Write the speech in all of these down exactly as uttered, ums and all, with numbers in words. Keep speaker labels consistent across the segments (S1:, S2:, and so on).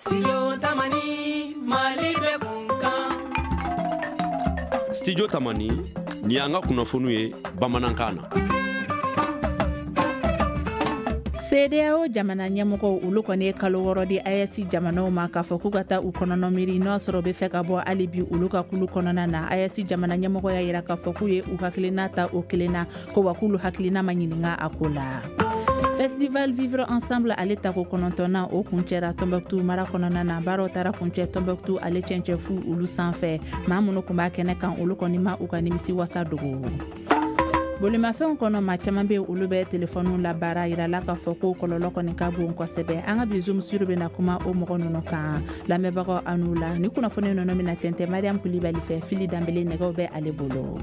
S1: Studio Tamani Mali be kunkan. Studio Tamani ni anga kunafonu ye Bamanan na.
S2: C D A O jamana ɲɛmɔgɔw olu kɔni ye kalo wɔɔrɔ di A E S jamanaw ma k'a fɔ k'u ka taa u kɔnɔnɔ miiri n'o sɔrɔ bɛ fɛ ka bɔ hali bi olu ka kulu kɔnɔna na. A E S jamana ɲɛmɔgɔ y'a yira k'a fɔ k'u ye u hakilina ta o kelen na ko wa k'ulu hakilina ma ɲininka a ko la. Festival Vivre Ensemble ale tako kɔnɔntɔnna o kuncɛra Tombouctou mara kɔnɔna na. Baaraw taara kuncɛ Tombouctou ale cɛncɛn fu olu sanfɛ. Maa minnu kun b'a kɛnɛ kan olu kɔni ma u ka nimisi wasa dogo. Bolimafɛnw kɔnɔ maa caman bɛ olu bɛ telefɔniw la baara yirala k'a fɔ ko kɔlɔlɔ kɔni ka bon kosɛbɛ. An ka bi Zoom sur bɛna kuma o mɔgɔ ninnu kan. Lamɛnbagaw an'u la ni kunnafoni ninnu bɛna tɛntɛn Mariam Kulibali fɛ Fili Danbele nɛgɛw bɛ ale bolo.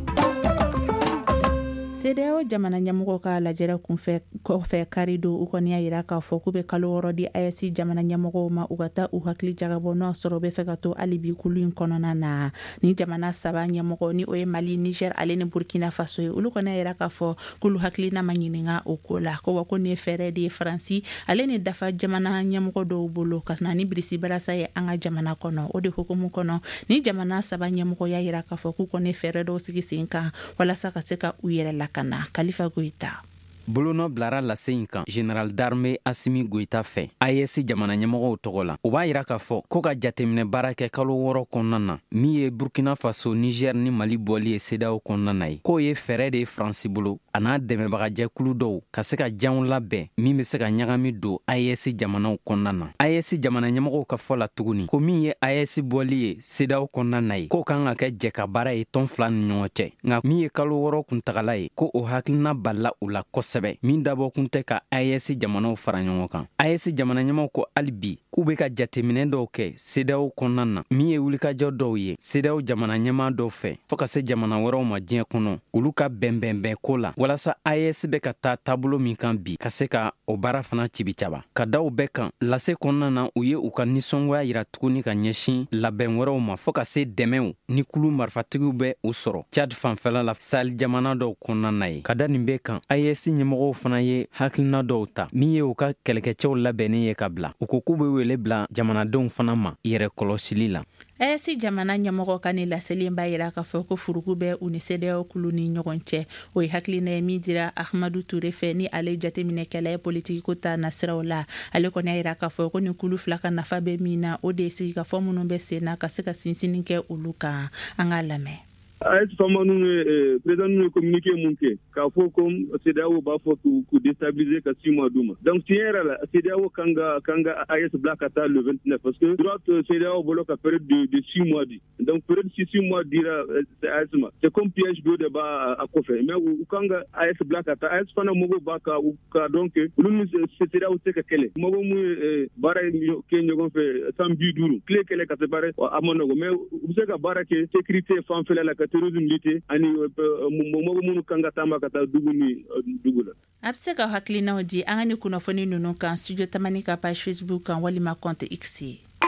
S2: C D A O jamana ɲɛmɔgɔ ka lajɛrɛ kunfɛ kɔfɛ karido u kɔni y'a yira k'a fɔ k'u bɛ kalo wɔɔrɔ di A E S jamana ɲɛmɔgɔw ma u ka taa u hakili jagabɔ n'o sɔrɔ u bɛ fɛ ka to hali bi kulu in kɔnɔna na. Ni jamana saba ɲɛmɔgɔ ni o ye Mali, Niger ale ni Burkina Faso ye olu kɔni y'a yira k'a fɔ k'olu hakilina ma ɲininka o ko la ko wa ko nin ye fɛɛrɛ de ye Faransi ale ni dafa jamana ɲɛmɔgɔ dɔw bolo ka na ni Birisi Barasa ye an ka jamana kɔnɔ o de hukumu kɔnɔ ni jamana saba ɲɛmɔgɔ y'a yira k'a fɔ k'u kɔni fɛɛrɛ dɔw sigi sen kan walasa ka se ka u yɛrɛ lakana. Khalifa Goita
S3: Bolonɔ bilara lase in kan General d'armée Assimi Goita fɛ A E S jamana ɲɛmɔgɔw tɔgɔ la. U b'a yira k'a fɔ ko ka jateminɛ baara kɛ kalo wɔɔrɔ kɔnɔna na min ye Burkina Faso, Niger ni Mali bɔli ye C D A O kɔnɔna na ye. K'o ye fɛɛrɛ de ye Faransi bolo a n'a dɛmɛbagajɛkulu dɔw ka se ka janw labɛn min bɛ se ka ɲagami don A E S jamanaw kɔnɔna na. A E S jamana ɲɛmɔgɔw ka fɔ la tuguni ko min ye A E S bɔli ye C D A O kɔnɔna na ye k'o kan ka kɛ jɛ ka baara ye tɔn fila ni ɲɔgɔn cɛ. Nka min ye kalo wɔɔrɔ kuntagala ye ko o hakilina balila u la kosɛbɛ min dabɔ kun tɛ ka A E S jamanaw fara ɲɔgɔn kan. A E S jamana ɲɛmɔgɔw ko hali bi k'u bɛ ka jateminɛ dɔw kɛ C D A O kɔnɔna na min ye wulikajɔ dɔw ye C D A O jamana ɲɛmaa dɔw fɛ fɔ ka se jamana wɛrɛw ma diɲɛ kɔnɔ olu ka bɛnbɛnbɛn ko la walasa A E S bɛ ka taa taabolo min kan bi ka se ka o baara fana cibicaba. Ka da u bɛɛ kan lase kɔnɔna na u ye u ka nisɔngoya yira tuguni ka ɲɛsin labɛn wɛrɛw ma fɔ ka se dɛmɛw ni kulu marifatigiw bɛ u sɔrɔ Chad fanfɛla la Sahel jamana dɔw kɔnɔna na ye. Ka da nin bɛɛ kan A E S ɲɛmɔgɔw fana ye hakilina dɔw ta min ye u ka kɛlɛkɛcɛw labɛnnen ye ka bila u ko k'u bɛ wele bila jamanadenw fana ma yɛrɛ kɔlɔsili la.
S2: A E S jamana ɲɛmɔgɔ ka ni laselen b'a yira k'a fɔ ko furugu bɛ u ni C D A O kulu ni ɲɔgɔn cɛ. O ye hakilina ye min dira Ahmadou Touré fɛ ni ale jateminɛkɛla ye politiki ko ta nasiraw la. Ale kɔni y'a yira k'a fɔ ko ni kulu fila ka nafa bɛ min na o de ye sigi ka fɔ minnu bɛ sen na ka se ka sinsinni kɛ olu kan. An k'a lamɛn.
S4: A E S fama ninnu président ninnu ye communiqué mun kɛ k'a fɔ ko C D A O b'a fɔ k'u déstabiliser ka six mois d'u ma. Donc tiɲɛ yɛrɛ la C D A O kan ka kan ka A E S bila ka taa le vingt-neuf parce que droit C D A O bolo ka période de, de six mois di. Donc période six mois dira A E S ma. C'est comme piège dɔ de b'a a kɔfɛ mais u kan ka A E S bila ka taa A E S fana mɔgɔw b'a ka u ka dɔn que olu ni C D A O tɛ ka kɛlɛ. Mɔgɔ mun ye baara kɛ ɲɔgɔn fɛ san bi duuru tile kɛlɛ ka se baara a ma nɔgɔ mais u bɛ se ka baara kɛ sécurité fanfɛla la ka terrorisme lutter ani mɔgɔ minnu kan ka taama ka taa dugu ni dugu la.
S2: A bɛ se ka hakilinaw di an ka ni kunnafoni ninnu kan Studio Tamani ka page Facebook kan walima compte X.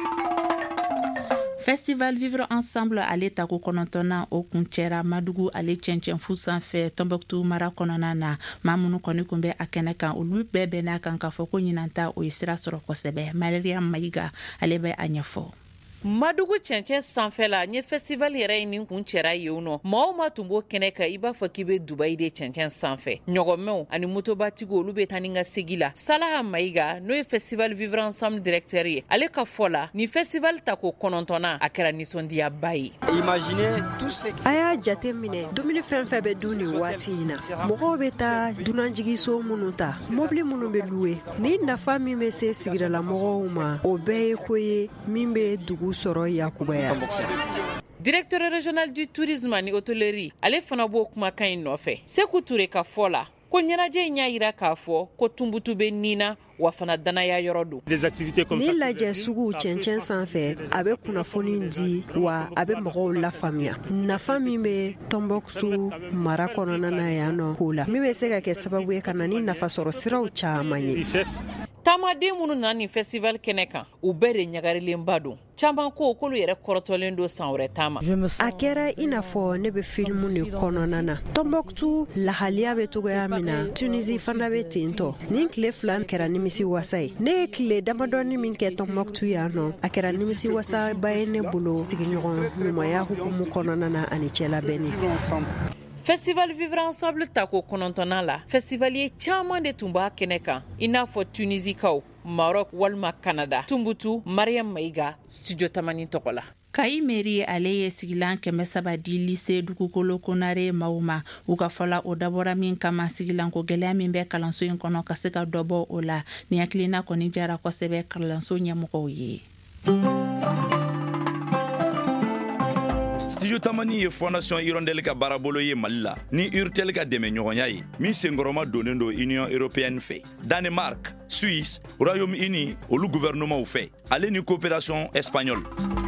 S2: Festival Vivre Ensemble ale tako kɔnɔntɔnna o kuncɛra Madugu ale cɛncɛn fu sanfɛ Tombouctou mara kɔnɔna na. Maa minnu kɔni kun bɛ a kɛnɛ kan olu bɛɛ bɛn'a kan k'a fɔ ko ɲinan ta o ye sira sɔrɔ kosɛbɛ. Mariam Mayiga ale bɛ a ɲɛfɔ.
S5: Madugu cɛncɛn sanfɛla n ye festival yɛrɛ ye nin kun cɛra yen nɔ maa ma tun b'o kɛnɛ kan i b'a fɔ k'i bɛ Dubayi de cɛncɛn sanfɛ ɲɔgɔnmɛw ani motobatigiw olu bɛ taa ni ka segi la. Salaha Mayiga n'o ye Festival Vivre Ensemble directeur ye ale ka fɔ la ni festival tako kɔnɔntɔnna a kɛra nisɔndiyaba ye.
S6: A y'a jate minɛ dumuni fɛn fɛn bɛ dun nin waati in na mɔgɔw bɛ taa dunanjigiso minnu ta mobili minnu bɛ louer ni nafa min bɛ se sigidala mɔgɔw ma o bɛɛ ye ko ye min bɛ dugu sɔrɔ yakubaya.
S5: Directeur régional du tourisme ni hôtellerie ale fana b'o kumakan in nɔfɛ. Seku Touré ka fɔ la ko ɲɛnajɛ in y'a yira k'a fɔ ko Tumbutu bɛ Nina wa fana danaya yɔrɔ don.
S6: Ni lajɛ sugu cɛncɛn sanfɛ a bɛ kunnafoni di wa a bɛ mɔgɔw lafaamuya. Nafa min bɛ Tombouctou mara kɔnɔna na yan nɔ ko la min bɛ se ka kɛ sababu ye ka na ni nafa sɔrɔ siraw caman ye.
S5: Taamaden minnu nana nin festival kɛnɛ kan u bɛɛ de ɲagarilenba don. caman ko k'olu yɛrɛ kɔrɔtɔlen do san wɛrɛ taama.
S6: a kɛra i n'a fɔ ne bɛ filimu ne kɔnɔna na. Tombouctou lahaliya bɛ togoya min na Tunisie fana bɛ ten tɔ. Nin tile fila kɛra nimisi wasa ye. Ne ye tile damadɔni min kɛ Tombouctou yan nɔ a kɛra nimisi wasa ba ye ne bolo tigiɲɔgɔn ɲumanya hukumu kɔnɔna na ani cɛlabɛnni.
S5: Festival Vivre Ensemble ta ko kɔnɔntɔnnan la festivalier caman de tun b'a kɛnɛ kan i n'a fɔ Tunisikaw, Maroc walima Canada. Tumbutu Mariam Maiga, Studio Tamani tɔgɔ la.
S2: Kayi meri ale ye sigilan kɛmɛ saba di lycée dugukolo konare maaw ma u ka fɔla o dabɔra min kama sigilanko gɛlɛya min bɛ kalanso in kɔnɔ ka se ka dɔbɔ o la ni hakilina kɔni jara kosɛbɛ kalanso ɲɛmɔgɔw ye.
S7: Studio Tamani ye Fondation Hirondelle ka baarabolo ye Mali la ni Urtel ka dɛmɛ ɲɔgɔnya ye min senkɔrɔma donnen do Union Européenne fɛ. Danemark, Suisse, Royaume-Uni olu gouvernement fɛ ale ni coopération espagnole.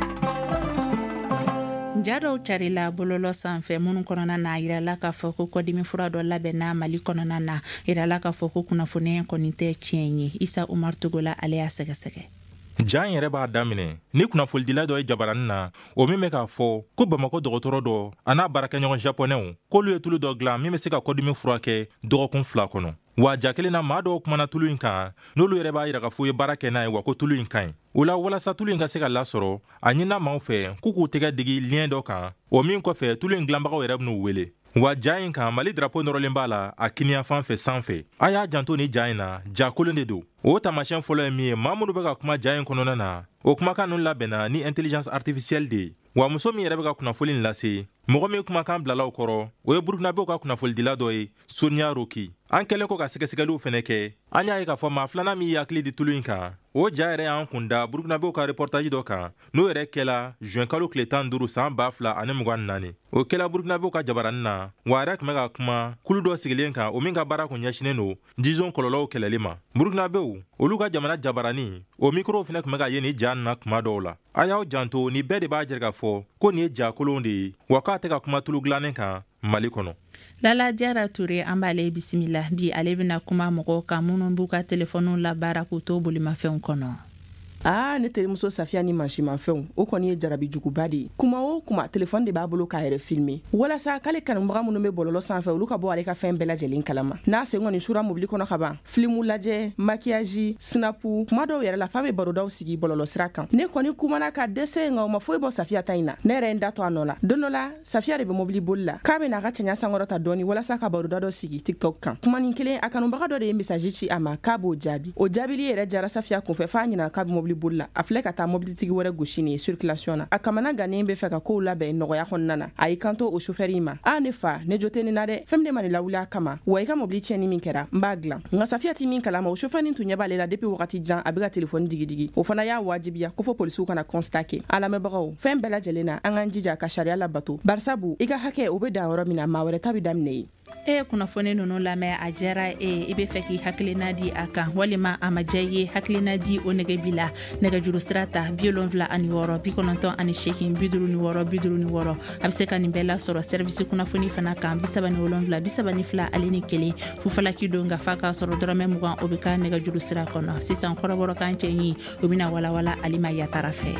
S2: Jadɔw carila bololɔ sanfɛ minnu kɔnɔna na yirala k'a fɔ ko kɔdimi fura dɔ labɛnna Mali kɔnɔna na yirala k'a fɔ ko kunnafoniya kɔni tɛ tiɲɛ ye. Isa Umar Togola ale y'a sɛgɛsɛgɛ.
S8: Jan yɛrɛ b'a daminɛ ni kunnafolidila dɔ ye jabaranin na o min bɛ k'a fɔ ko Bamako dɔgɔtɔrɔ dɔ a n'a baarakɛɲɔgɔn japonɛw k'olu ye tulu dɔ dilan min bɛ se ka kɔdimi furakɛ dɔgɔkun fila kɔnɔ. Wa ja kelen na maa dɔw kumana tulu in kan n'olu yɛrɛ b'a yira k'a fɔ ye baara kɛ n'a ye wa ko tulu in kaɲi. O la walasa tulu in ka se ka lasɔrɔ a ɲinina maaw fɛ k'u k'u tɛgɛ digi liyɛn dɔ kan o min kɔfɛ tulu in dilanbagaw yɛrɛ ben'u wele. Wa ja in kan Mali drapeau nɔrɔlen b'a la a kiniyafan fɛ sanfɛ. A y'a janto ni ja in na ja kolon de don. O taamasiyɛn fɔlɔ ye min ye maa minnu bɛ ka kuma ja in kɔnɔna na o kumakan ninnu labɛnna ni intelligence artificielle de ye. Wa muso min yɛrɛ bɛ ka kunnafoli lase mɔgɔ min kumakan bilalaw kɔrɔ o ye Burukinabew ka kunnafolidila dɔ ye Sonia Roki. An kɛlen ko ka sɛgɛsɛgɛliw fɛnɛ kɛ an y'a ye k'a fɔ maa filanan min hakili di tulu in kan o ja yɛrɛ y'an kun da Burukinabew ka reportage dɔ kan n'o yɛrɛ kɛla juin kalo tile tan duuru san ba fila ani mugan ni naani. O kɛla Burukinabew ka jabaranin na wa yɛrɛ tun bɛ ka kuma kulu dɔ sigilen kan o min ka baara kun ɲɛsinen don disons kɔlɔlɔw kɛlɛli ma. Burukinabew olu ka jamana jabarani o mikrow fɛnɛ tun bɛ ka ye ni ja na kuma dɔw la. A y'aw janto ni bɛɛ de b'a jɛrɛ k'a fɔ ko nin ye ja kolon de ye wa k'a tɛ ka kuma tulu dilannen kan Mali kɔnɔ.
S2: Lala Diara Touré an b'ale bisimila bi ale bɛna kuma mɔgɔw kan minnu b'u ka telefɔniw labaara k'u to bolimafɛnw kɔnɔ.
S9: Ah, ne terimuso Safia ni mansimafɛnw o kɔni ye jarabi juguba de ye. Kuma o kuma telefɔni de b'a bolo k'a yɛrɛ filmer walasa k'ale kanubaga minnu bɛ bɔlɔlɔ sanfɛ olu ka bɔ ale ka fɛn bɛɛ lajɛlen kalama. N'a sen kɔni sura mobili kɔnɔ ka ban filimu lajɛ maquillage snapu kuma dɔw yɛrɛ la fa bɛ barodaw sigi bɔlɔlɔ sira kan. Ne kɔni kumana ka dɛsɛ nka o ma foyi bɔ Safia ta in na. Ne yɛrɛ n da to a nɔ la don dɔ la Safia de bɛ mobili boli la k'a bɛ n'a ka cɛɲa sankɔrɔta dɔɔni walasa ka baroda dɔ sigi TikTok kan. Kumanin kelen a kanubaga dɔ de ye message ci a ma k'a b'o jaabi. O jaabili yɛrɛ jara Safia kunfɛ f'a ɲinɛ k'a bɛ mobili boli la. A filɛ ka taa mobilitigi wɛrɛ gosi ni circulation na a kamana gannen bɛ fɛ ka kow labɛn nɔgɔya kɔnɔna na a y'i kanto o chauffeur ma a ne fa ne jo tɛ nin na dɛ fɛn min de ma nin lawuli a kama wa i ka mobili tiɲɛni min kɛra n b'a dilan nka Safia ti min kalama o chauffeur nin tun ɲɛ b'ale la depuis wagati jan a bɛ ka telefɔni digidigi o fana y'a wajibiya ko fɔ polisiw kana constat kɛ a lamɛnbagaw fɛn bɛɛ lajɛlen na an k'an jija ka sariya labato barisabu i ka hakɛ o bɛ dan yɔrɔ min na maa wɛrɛ ta bɛ daminɛ ye.
S2: E ye kunnafoni ninnu lamɛn a jɛra e i bɛ fɛ k'i hakilina di a kan walima a ma diya i ye hakilina di o nɛgɛ b'i la nɛgɛjuru sira ta bi wolonwula ani wɔɔrɔ bi kɔnɔntɔn ani seegin bi duuru ni wɔɔrɔ bi duuru ni wɔɔrɔ a bɛ se ka nin bɛɛ lasɔrɔ service kunnafoni fana kan bi saba ni wolonwula bi saba ni fila ale ni kelen fufalaki don ka fa k'a sɔrɔ dɔrɔmɛ mugan o bɛ ka nɛgɛjuru sira kɔnɔ sisan kɔrɔbɔrɔ kan cɛ ye o bɛna walawala Alima Yatara fɛ.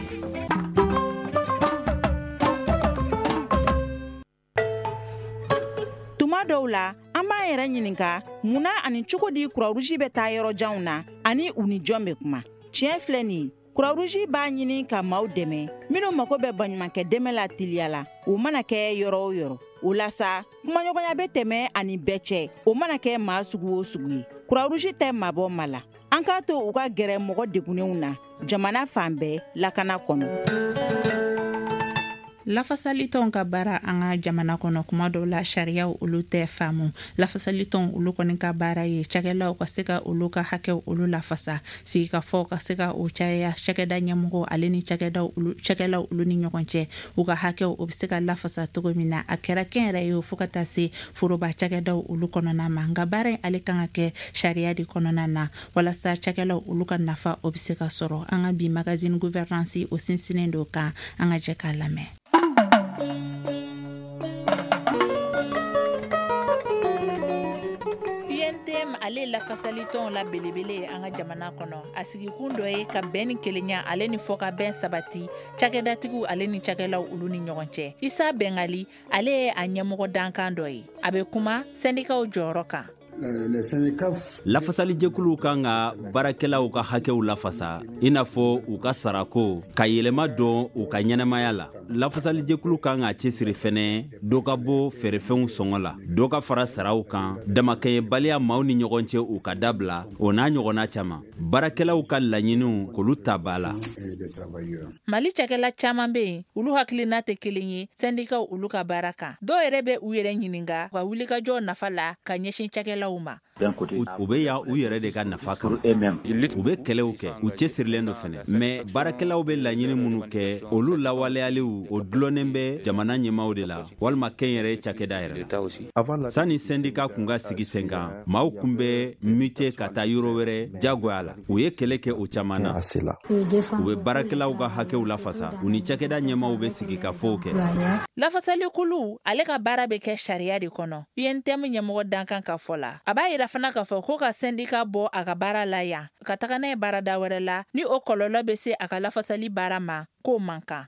S10: dɔw la an b'an yɛrɛ ɲininka munna ani cogo di Croix-Rouge bɛ taa yɔrɔ janw na ani u ni jɔn bɛ kuma tiɲɛ filɛ nin Croix-Rouge b'a ɲini ka maaw dɛmɛ minnu mago bɛ baɲumankɛ dɛmɛ la teliya la u mana kɛ yɔrɔ o yɔrɔ o la sa kumaɲɔgɔnya bɛ tɛmɛ ani bɛɛ cɛ o mana kɛ maa sugu o sugu ye Croix-Rouge tɛ mabɔ ma la an k'a to u ka gɛrɛ mɔgɔ degunenw na jamana fan bɛɛ lakana kɔnɔ.
S2: Lafasalitɔnw ka baara an ka jamana kɔnɔ kuma dɔw la sariyaw olu tɛ faamu lafasalitɔnw olu kɔni ka baara ye cakɛlaw ka se ka olu ka hakɛw olu lafasa sigikafɔ ka se ka o caya cakɛda ɲɛmɔgɔ ale ni cakɛdaw olu cakɛlaw olu ni ɲɔgɔn cɛ u ka hakɛw o bɛ se ka lafasa cogo min na a kɛra kɛnyɛrɛ ye fo ka taa se foroba cakɛdaw olu kɔnɔna ma nka baara in ale kan ka kɛ sariya de kɔnɔna na walasa cakɛlaw olu ka nafa o bɛ se ka sɔrɔ an ka bi magazine gouvernance o sinsinnen do kan an ka jɛ k'a lamɛn. U N T M ale lafasali tɔnw la belebele ye an ka jamana kɔnɔ a sigikun dɔ ye ka bɛn ni kelenya ale ni fɔ ka bɛn sabati cakɛdatigiw ale ni cakɛlaw olu ni ɲɔgɔn cɛ. Isa Bengali ale ye a ɲɛmɔgɔ dankan dɔ ye. A bɛ kuma sɛndikaw jɔyɔrɔ kan.
S1: Lafasali jɛkuluw kan ka baarakɛlaw ka hakɛw lafasa i n'a fɔ u ka sarako ka yɛlɛma don u ka ɲɛnamaya la. Lafasali jɛkulu kan ka cɛsiri fɛnɛ dɔ ka bɔ fɛrɛfɛnw sɔngɔ la, dɔ ka fara saraw kan, damakɛɲɛbaliya maaw ni ɲɔgɔn cɛ u ka dabila, o n'a ɲɔgɔnna caman. Baarakɛlaw ka laɲiniw k'olu ta ba la.
S2: Mali cakɛla caman bɛ yen olu hakilina tɛ kelen ye sɛndikaw olu ka baara kan. Dɔw yɛrɛ bɛ u yɛrɛ ɲininka ka wulikajɔ nafa la ka ɲɛsin cakɛlaw ma.
S1: U bɛ yan u yɛrɛ de ka nafa kama, u bɛ kɛlɛw kɛ, u cɛsirilen dɔ fɛnɛ, mɛ baarakɛlaw bɛ laɲini minnu kɛ olu lawaleyaliw o dulonnen bɛ jamana ɲɛmaw de la walima kɛnyɛrɛ cakɛda yɛrɛ la. Sani sɛndika kun ka sigi sen kan, maaw kun bɛ mute ka taa yɔrɔ wɛrɛ jagoya la. U ye kɛlɛ kɛ o caman na. U bɛ baarakɛlaw ka hakɛw lafasa, u ni cakɛda ɲɛmaw bɛ sigi ka fɔw kɛ.
S2: Lafasali kulu ale ka baara bɛ kɛ sariya de kɔnɔ. U ye ntɛmu ɲɛmɔgɔ dankan ka fɔ la. A b'a yira fana k'a fɔ ko ka sɛndika bɔ a ka baara la yan ka taga n'a ye baarada wɛrɛ la ni o kɔlɔlɔ bɛ se a ka lafasali baara ma k'o man kan.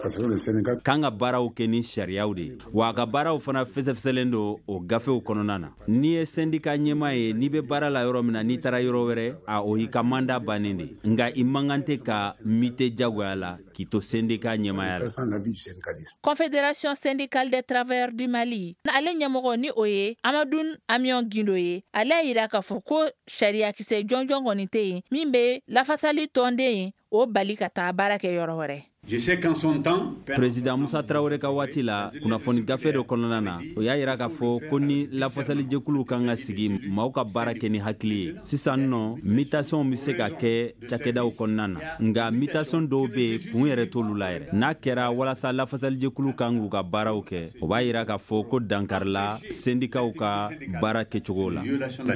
S1: Kan ka baaraw kɛ ni sariyaw de ye, wa a ka baaraw fana fɛsɛfɛsɛlen don o gafew kɔnɔna na. N'i ye sɛndika ɲɛma ye n'i bɛ baara la yɔrɔ min na n'i taara yɔrɔ wɛrɛ, a o y'i ka manda bannen de. Nka i man kan tɛ ka mite jagoya la k'i to sɛndika ɲɛmaya la.
S2: Confédération syndicale des travailleurs du Mali ale ɲɛmɔgɔ ni o ye Amadoun Amion Gindo ye. Ale y'a yira k'a fɔ ko sariya kisɛ jɔnjɔn kɔni tɛ yen min bɛ lafasali tɔnden o bali ka taa baara kɛ yɔrɔ wɛrɛ.
S1: Président Musa Traoré ka waati la kunnafoni gafe dɔ kɔnɔna na o y'a yira k'a fɔ ko ni lafasali jɛkuluw kan ka sigi maaw ka baara kɛ ni hakili ye. Sisan nɔ mutation bɛ se ka kɛ cakɛdaw kɔnɔna na, nka mutation dɔw bɛ yen kun yɛrɛ t'olu la yɛrɛ. N'a kɛra walasa lafasali jɛkuluw kan k'u ka baaraw kɛ, o b'a yira k'a fɔ ko dankarila sendikaw ka baara kɛcogo la.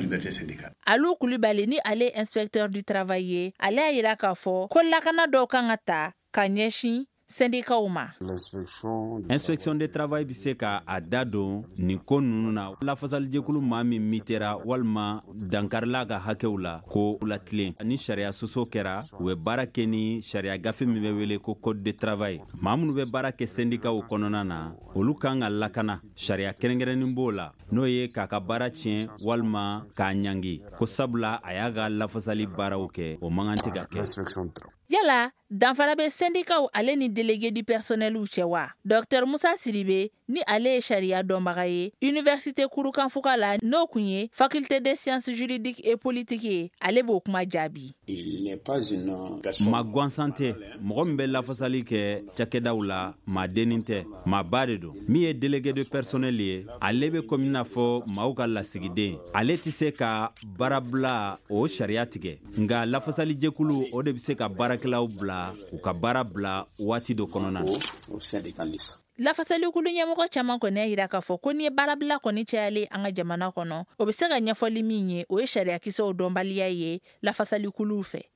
S2: Alou Kulibali ni ale inspecteur du travail ye, ale y'a yira k'a fɔ ko lakana dɔw kan ka ta ka ɲɛsin sendikaw ma.
S1: Inspection de travail bɛ se ka a da don nin ko ninnu na. Lafasali jɛkulu maa min mitera walima dankarila ka hakɛw la ko latilen. Ni sariya soso kɛra u bɛ baara kɛ ni sariya gafe min bɛ wele ko code de travail. Maa minnu bɛ baara kɛ sendikaw kɔnɔna na olu kan ka lakana sariya kɛrɛnkɛrɛnnen b'o la n'o ye k'a ka baara tiɲɛ walima k'a ɲangi ko sabula a y'a ka lafasali baaraw kɛ o man kan tɛ ka kɛ.
S2: Yala danfara bɛ sendikaw ale ni délégué du personnel cɛ wa? Docteur Musa Sidibe ni ale ye sariya dɔnbaga ye Université Kurukanfuga la n'o kun ye faculté des sciences juridiques et politiques ye, ale b'o kuma jaabi.
S1: Ma gansan tɛ mɔgɔ min bɛ lafasali kɛ cakɛdaw la ma dennin tɛ, ma ba de don. Min ye délégué de personnel ye ale bɛ komi n'a fɔ maaw ka lasigiden, ale tɛ se ka baara bila o sariya tigɛ, nka lafasali jɛkulu o de bɛ se ka baarakɛlaw bila u ka baara bila waati dɔ kɔnɔna na.
S2: Lafasali kulu ɲɛmɔgɔ caman kɔni y'a yira k'a fɔ ko ni ye baarabila kɔni cayalen an ka jamana kɔnɔ o bɛ se ka ɲɛfɔli min ye o ye sariya kisɛw dɔnbaliya ye lafasali kuluw fɛ.